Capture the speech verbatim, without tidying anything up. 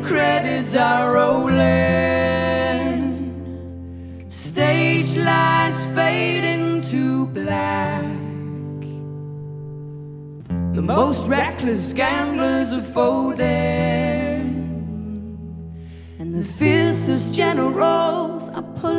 credits are rolling, stage lights fade into black. The most reckless gamblers are folding, and the fiercest generals are pulling